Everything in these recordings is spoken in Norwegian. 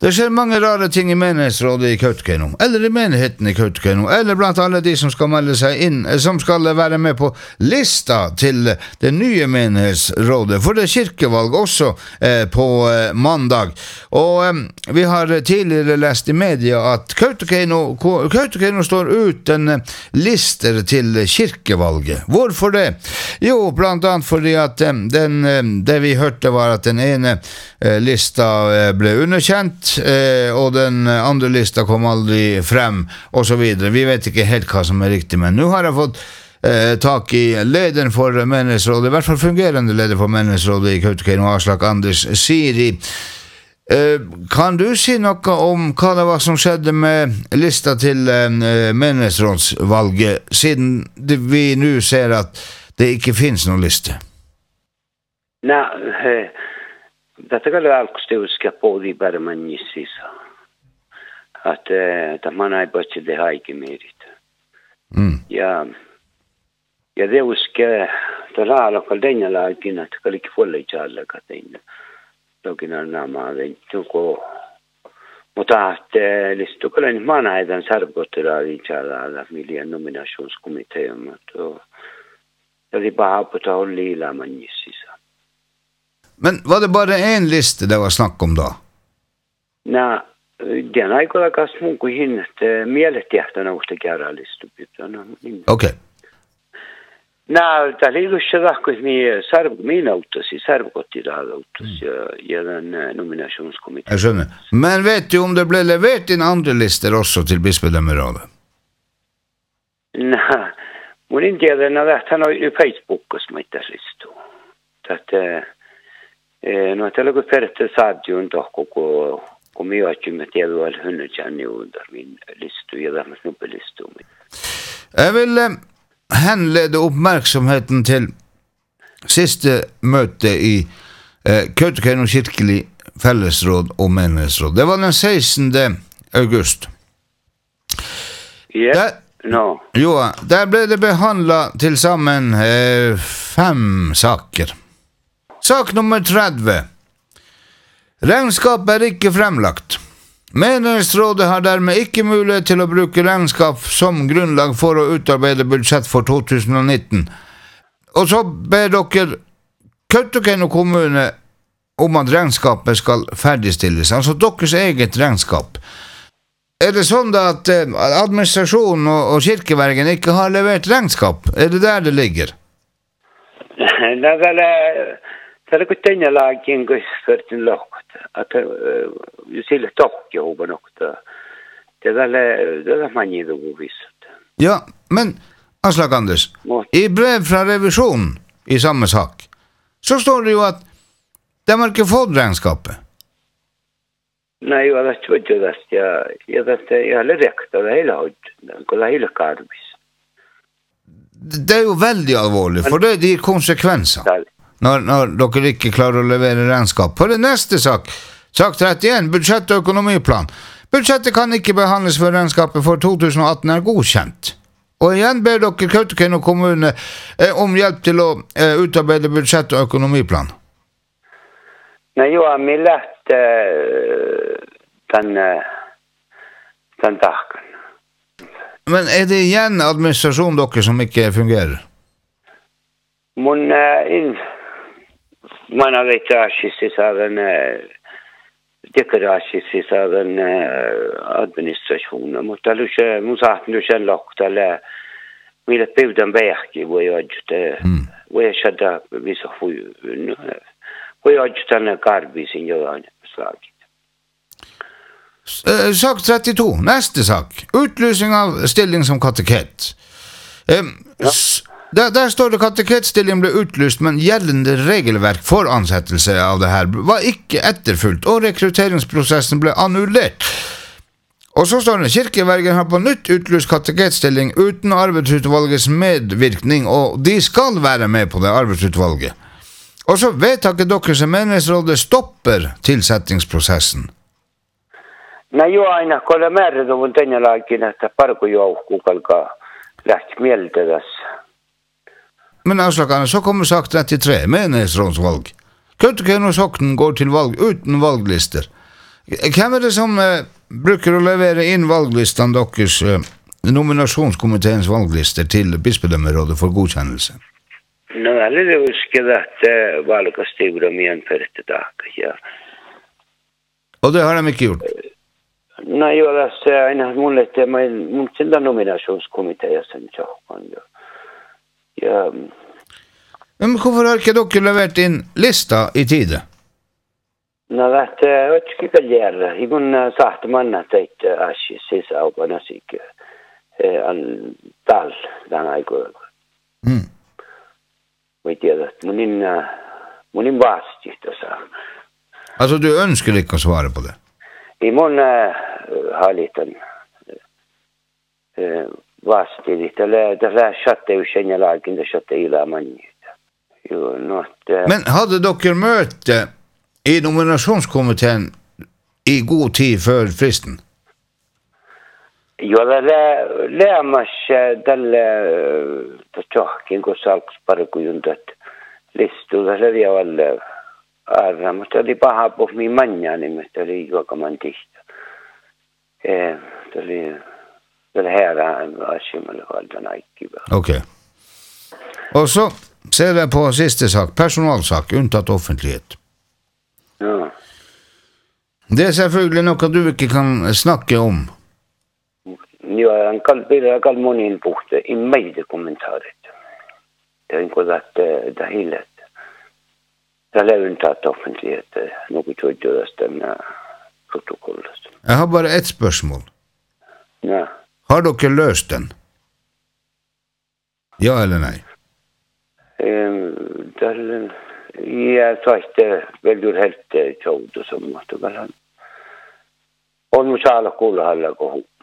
Det skjer mange rare ting i menighetsrådet i Kautokeino, eller i menigheten i Kautokeino, eller blant alle de som skal melde seg inn, som skal være med på lista til det nye menighetsrådet, for det er kirkevalg også på mandag. Og vi har tidligere lest i media at Kautokeino står ut en lister til kirkevalget. Hvorfor det? Jo, blant annet fordi at det vi hørte var at den ene lista ble underkjent, og den andre lista kom aldri frem, og så videre. Vi vet ikke helt hva som er riktig, men nå har jeg fått tak i lederen for menighetsrådet, i hvert fall fungerende leder for menighetsrådet i Kautokeino, Aslak Anders Siri. Kan du si noe om hva det var som skjedde med lista til menighetsrådsvalget, siden vi nå ser at det ikke finnes noen liste? Nei, detta kallar alkoholska på de bara man gissisa. Att man har bara det här inte merit. Ja, det uska det la lokal denna lagen att det inte får lägga alla katin. Lagen namn det tog mot att listo kan man ha den servgotera i alla familjen nominationskommitté och det bara på ta lilla man gissisa. Men var det bare en liste det var snakk om da? Nei, den har ikke vært smuk og hinnet meletehten av å gjøre liste. Ok. Nei, det ligger ikke akkurat med mine autos, i servgottere autos, i den nominasjonskomiteen. Jeg skjønner. Men vet du om det ble levert inn andre lister også til bispedømmerådet? Nei, men ikke den har vært, han har jo Facebook og smittet liste. No te lo per saggio un tocco come io ci mettevo al 100 anni under min listu jag där med snubbelistu. Jeg vil henlede oppmerksomheten til siste møte i Kautokeino kirkelig fellesråd og menighetsråd. Det var den 16. august. Ja, Jo, der ble det behandlet til sammen 5 saker. Sak nummer 30. Regnskap er ikke fremlagt. Menighetsrådet har dermed ikke mulighet til å bruke regnskap som grunnlag for å utarbeide budsjett for 2019. Og så ber dere Kautokeino kommune om at regnskapet skal ferdigstilles, altså deres eget regnskap. Er det sånn da at administrasjonen og kirkevergen ikke har levert regnskap? Er det der det ligger? Det är inte en lagen för den lagt att ju ser det dock jobba nog det är man ju då visst. Ja, men Aslak Anders, i brev fra revisjonen i samme sak, så står det jo at de har ikke fått regnskapet. Nej, jag vet inte det. Jag har räknat det hela karbis. Det er jo veldig alvorlig, for det gir konsekvenser. Når dere ikke klarer å levere regnskap. På det neste sak 31, budsjett og økonomiplan. Budsjettet kan ikke behandles før regnskapet for 2018 er godkjent. Og igjen ber dere Kautokeino kommune om hjelp til å utarbeide budsjett og økonomiplan. Nei, jo, jeg har lett den dagen. Men er det igjen administrasjonen dere som ikke fungerer? Man har ikke skisset av den skisset av den administrasjonen. Måtte du ikke lagt, eller ville bygge den verk i hvor jeg skjedde visse hvor jeg ikke denne garbisen gjør en slag. Sak 32, neste sak. Utlysing av stilling som kateket. Der står det kateketstilling ble utlyst, men gjeldende regelverk for ansettelse av det her var ikke etterfulgt, og rekrutteringsprosessen ble annullert. Og så står det, kirkevergen har på nytt utlyst kateketstilling uten arbeidsutvalgets medvirkning, og de skal være med på det arbeidsutvalget. Og så vedtaket deres menighetsrådet stopper tilsettingsprosessen. Nei, jo, aina kolla määrin on tänne laakin, että parku joukku kalkaa lähti mieltäväs. Men avslagene, så kommer sak 33, menighetsrådsvalg. Kautokeino soknen går til valg uten valglister. Hvem det som bruker å levere inn valglistene deres, nominasjonskomiteens valglister til bispedømmerådet for godkjennelse? No, alle husker at valgastøyre igjen for dette dag, ja. Og det har de ikke gjort? Nei, jo, altså, en har mulighet til mun sida nominasjonskomiteen sen tjohkan, ja. Ja. Men hvorfor har ikke dere levert inn lista i tide? No, vet ikke hva gjøre. Jeg kunne sagt manna til asje sisa av banasik. Dal, den er går. Vet jeg det. Mun in vastigt, så. Altså, du ønsker ikke å svare på det? Jeg må ha litt vastigt litt. Det skjøtte jo kjennelagen, det skjøtte i la mann. Men hadde dere møte i nominasjonskomiteen i god tid før fristen? Jo, det lämmas tälle tjohkin, kun salkusparkujuntat listu. Det oli alle arra, mutta oli paha på min manja, niin det oli juokaman tihta. Det här asimelle valdan aikkiva. Ok. Og så ser jeg på siste sak, personalsak, unntatt offentlighet. Ja. Det er selvfølgelig noe du ikke kan snakke om. Ja, han kall monin puhte i meide kommentaret. Det er ikke det hele. Det er unntatt offentlighet, noe tøydøres denne protokollet. Jeg har bare ett spørsmål. Ja. Har dere løst den? Ja eller nei? Jeg sa ikke veldig helt tjåd og så måtte vel han. Og nå sa alle kola halva gå hop.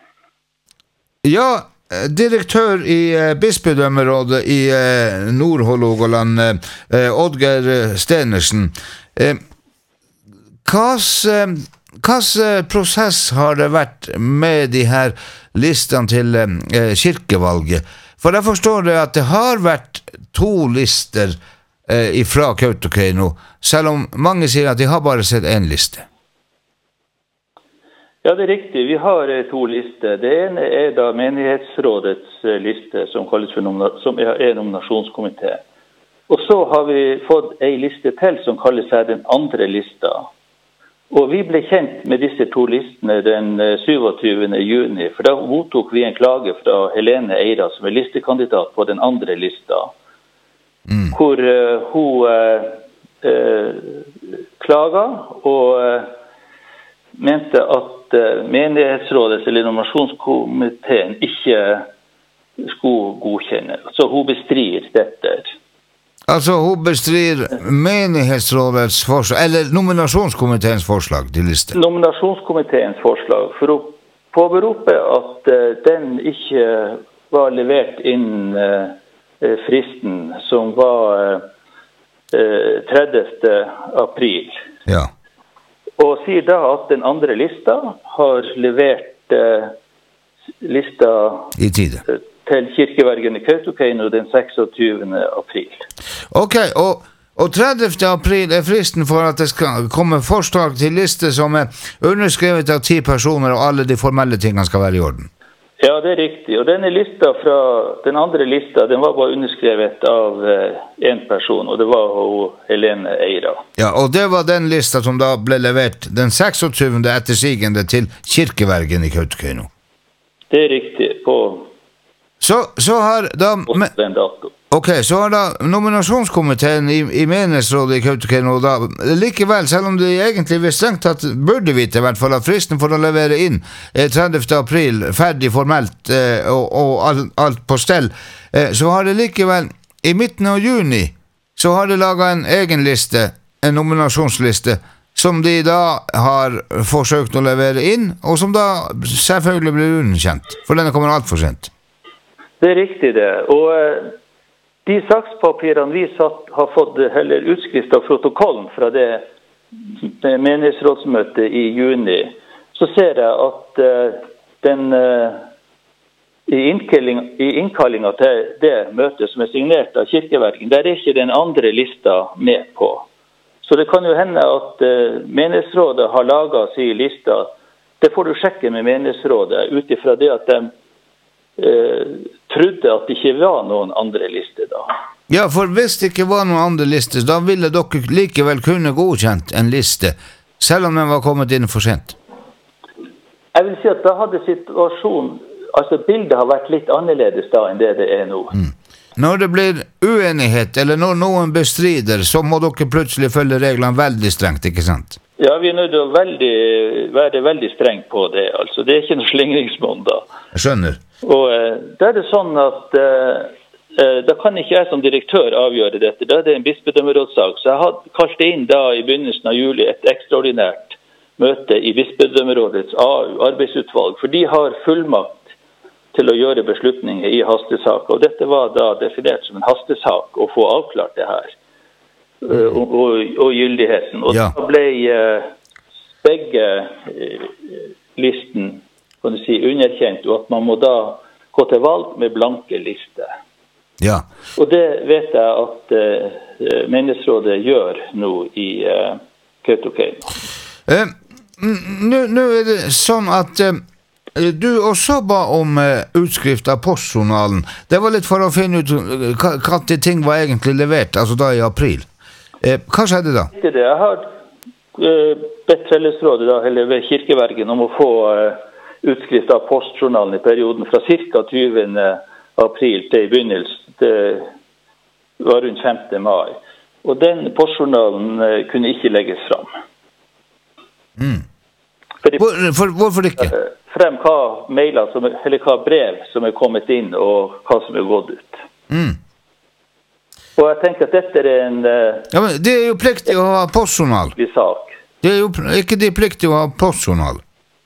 Ja, direktør i bispedømmerådet i Nord-Hålogaland, Oddgeir Stenersen. Hvilken prosess har det vært med de her listene til kirkevalget? For jeg forstår det at det har vært 2 lister fra Kautokeino, selv om mange sier at de har bare sett 1 liste. Ja, det er riktig. Vi har 2 lister. Det ene er da menighetsrådets liste, som kalles som er nominasjonskomité. Og så har vi fått en liste til som kalles seg den andre lista. Og vi ble kjent med disse 2 listene den 27. juni, for da mottok vi en klage fra Helene Eira, som er listekandidat på den andre lista, hvor hun klaga og mente at menighetsrådets eller nominasjonskomiteen ikke skulle godkjenne. Så hun bestrir dette. Altså, hun bestrir menighetsrådets forslag, eller nominasjonskomiteens forslag til liste? Nominasjonskomiteens forslag, for å påberope at den ikke var levert inn fristen, som var 30. april. Ja. Og sier da at den andre lista har levert lista I tide. Til kirkevergen i Kautokeino den 26. april. Ok, og 30. april er fristen for at det skal komme forslag til liste som er underskrevet av 10 personer, og alle de formelle tingene skal være i orden. Ja, det er riktig. Og denne lista fra den andre lista, den var bare underskrevet av en person, og det var Helene Eira. Ja, og det var den lista som da ble levert den 26. ettersigende til kirkevergen i Kautokeino. Det er riktig, på så har da den dato. Ok, så har da nominasjonskomiteen i menighetsrådet i Kautokeino da, likevel, selv om de egentlig vil strengt tatt burde vite i hvert fall at fristen for å levere inn 30. april ferdig formelt og alt på stell, så har det likevel i midten av juni så har de laget en egen liste, en nominasjonsliste, som de da har forsøkt å levere inn, og som da selvfølgelig blir underkjent, for denne kommer alt for sent. Det er riktig det, og de sakspapirene vi har fått heller utskrift av protokollen fra det menighetsrådsmøtet i juni, så ser jeg at den i innkallingen til det møtet som er signert av kirkeverken, der er ikke den andre lista med på. Så det kan jo hende at menighetsrådet har laget sin lista. Det får du sjekke med menighetsrådet utifra det at de trodde at det ikke var noen andre lister da. Ja, for hvis det ikke var noen andre lister, da ville dere likevel kunne godkjent en liste, selv om den var kommet inn for sent. Jeg vil si at da hadde situasjonen, altså bildet har vært litt annerledes da enn det nå. Når det blir uenighet, eller når noen bestrider, så må dere plutselig følge reglene veldig strengt, ikke sant? Ja, vi nødt til å være veldig streng på det, altså. Det ikke noe slingringsmonn da. Jeg skjønner. Og da det sånn at da kan ikke jeg som direktør avgjøre dette. Da det en bispedømmerådssak. Så jeg hadde kalt inn da i begynnelsen av juli et ekstraordinært møte i bispedømmerådets arbeidsutvalg, for de har fullmakt til å gjøre beslutninger i hastesak. Og dette var da definert som en hastesak å få avklart det her. Og gyldigheten. Og da ble begge listen kan du si, underkjent, og at man må da gå til valg med blanke lister. Ja. Og det vet jeg at menighetsrådet gjør nå i Kautokeino. Nå er det sånn at du også ba om utskrift av postjournalen. Det var litt for å finne ut hva de ting var egentlig levert, altså da i april. Hva skjedde da? Jeg har bedt fellesrådet da, eller ved kirkevergen om å få utskrift av postjournalen i perioden fra ca. 20. april til i begynnelsen. Det var rundt 5. mai. Og den postjournalen kunne ikke legges fram. Hvorfor ikke? Frem hva mailer, eller hva brev som er kommet inn, og hva som er gått ut. Og jeg tenker at dette er en... Ja, men det er jo pliktig å ha postjournal. ...sak. Det er jo ikke det pliktig å ha postjournal.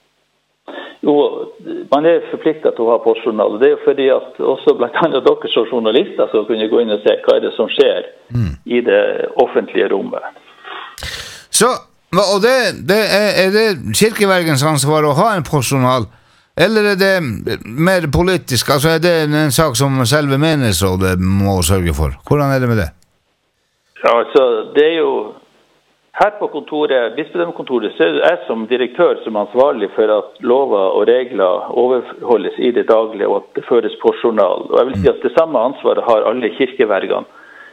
Jo, man er forpliktet til å ha postjournal. Det er jo fordi at også blant annet dere som journalister så kunne gå inn og se hva er det som skjer i det offentlige rommet. Så, og er det kirkevergens ansvar å ha en postjournal, eller er det mer politisk? Altså er det en sak som selve menighetsrådet må sørge for? Hvordan er det med det? Ja, altså, det er jo her på kontoret, bispedømmekontoret, så er det jeg som direktør som er ansvarlig for at lover og regler overholdes i det daglige, og at det føres postjournal. Og jeg vil si at det samme ansvaret har alle kirkevergene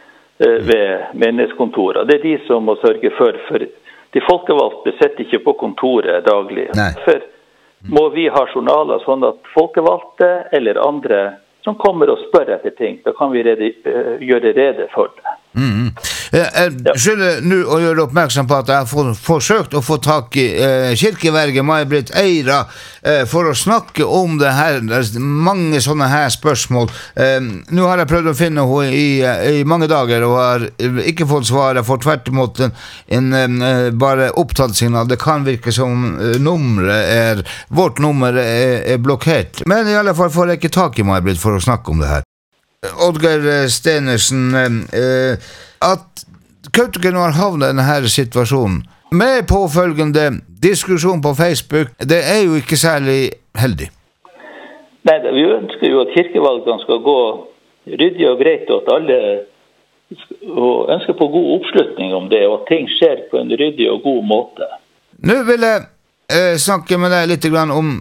ved menighetskontoret. Det er de som må sørge for de folkevalgte sitter ikke på kontoret daglig. Derfor må vi ha journaler sånn at folkevalgte eller andre som kommer og spør etter ting, da kan vi gjøre rede for det. Jeg skylder nå å gjøre oppmerksom på at jeg har forsøkt å få tak i kirkeverge May-Britt Eira for å snakke om det her, mange sånne her spørsmål. Nå har jeg prøvd å finne henne i mange dager og har ikke fått svar. Jeg får tvert imot en bare opptatt signal. Det kan virke som vårt nummer er blokkert. Men i alle fall får jeg ikke tak i May-Britt for å snakke om det her. Oddgeir Stenersen, at Kautokeino har havnet i denne situasjonen med påfølgende diskusjon på Facebook, det er jo ikke særlig heldig. Nei, vi ønsker jo at kirkevalgene skal gå ryddig og greit, og at alle ønsker på god oppslutning om det, og at ting skjer på en ryddig og god måte. Nå vil jeg snakke med deg litt om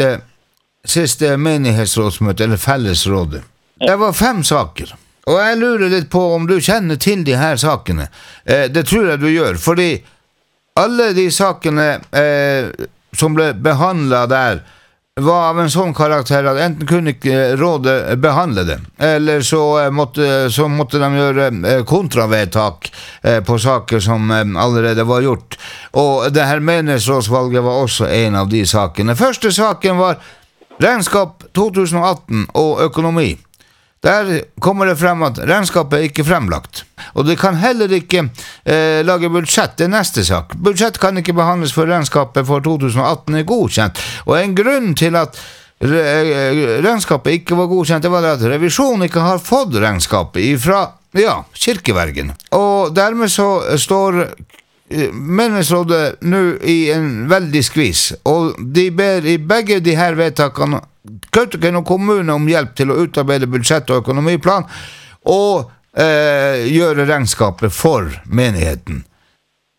siste menighetsrådsmøte, eller fellesrådet. Det var 5 saker, og jeg lurer litt på om du kjenner til de her sakene. Det tror jeg du gjør, fordi alle de sakene som ble behandlet der var av en sånn karakter at enten kunne ikke rådet behandle det, eller så måtte de gjøre kontravedtak på saker som allerede var gjort. Og det her menighetsrådsvalget var også en av de sakene. Første saken var regnskap 2018 og økonomi. Der kommer det frem at regnskapet ikke er fremlagt, og det kan heller ikke lage budsjett. Det er neste sak. Budsjett kan ikke behandles før regnskapet for 2018 er godkjent, og en grunn til at regnskapet ikke var godkjent, det var at revisjonen ikke har fått regnskapet fra kirkevergen, og dermed så står menighetsrådet nå i en veldig skvis, og de ber i begge de her vedtakene Kautokeino kommune om hjelp til å utarbeide budsjett- og økonomiplan og gjøre regnskapet for menigheten.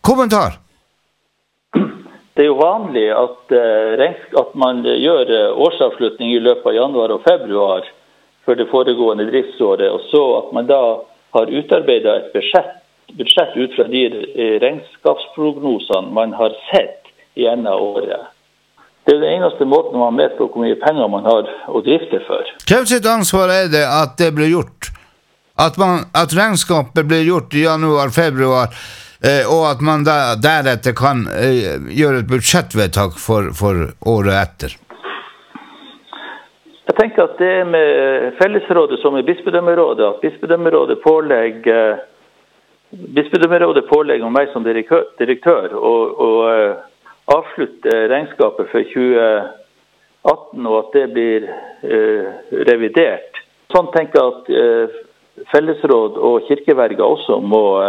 Kommentar? Det er jo vanlig at man gjør årsavslutning I løpet av januar og februar for det foregående driftsåret, og så at man da har utarbeidet et budsjett ut fra de regnskapsprognosene man har sett I ene av året. Det er den eneste måten man vet på hvor mye penger man har å drifte for. Hvem sitt ansvar det at det blir gjort? At regnskapet blir gjort I januar, februar, og at man deretter kan gjøre et budsjettvedtak for året etter? Jeg tenker at det med fellesrådet som bispedømmerådet, at bispedømmerådet pålegger meg som direktør og avslutte regnskapet for 2018, og at det blir revidert. Sånn tenker jeg at fellesråd og kirkeverget også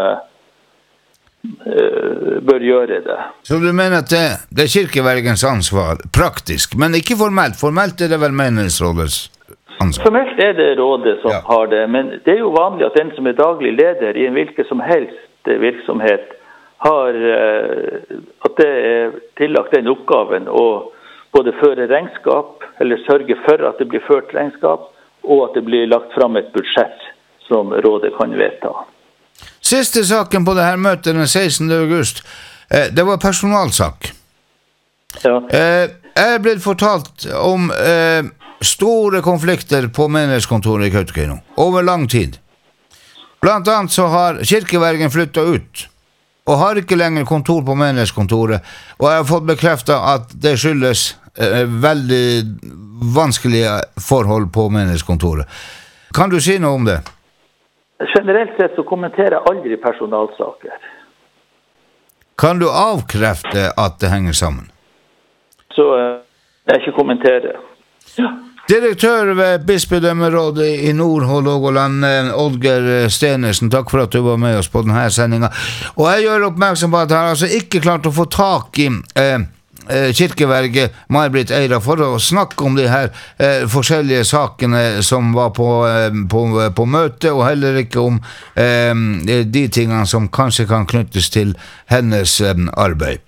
bør gjøre det. Så du mener at det kirkevergens ansvar, praktisk, men ikke formelt? Formelt det vel menighetsrådets ansvar? Formelt det rådet som har det, men det jo vanlig at den som daglig leder I en hvilken som helst virksomhet har at det tillagt den oppgaven å både føre regnskap, eller sørge for at det blir ført regnskap, og at det blir lagt fram et budsjett som rådet kan vedta. Siste saken på det her møtet den 16. august, det var personalsak. Ja. Jeg ble fortalt om store konflikter på menighetskontoret I Kautokeino, over lang tid. Blant annet så har kirkevergen flyttet ut, og har ikke lenger kontor på menighetskontoret, og jeg har fått bekreftet at det skyldes veldig vanskelige forhold på menighetskontoret. Kan du si noe om det? Generelt sett så kommenterer jeg aldri personalsaker. Kan du avkrefte at det henger sammen? Så jeg ikke kommenterer. Ja. Direktør ved bispedømmerådet I Nord-Hålogaland, Oddgeir Stenersen, takk for at du var med oss på denne sendingen. Og jeg gjør oppmerksom på at jeg har altså ikke klart å få tak I kirkeverget May-Britt Eira for å snakke om de her forskjellige sakene som var på møte, og heller ikke om de tingene som kanskje kan knyttes til hennes arbeid.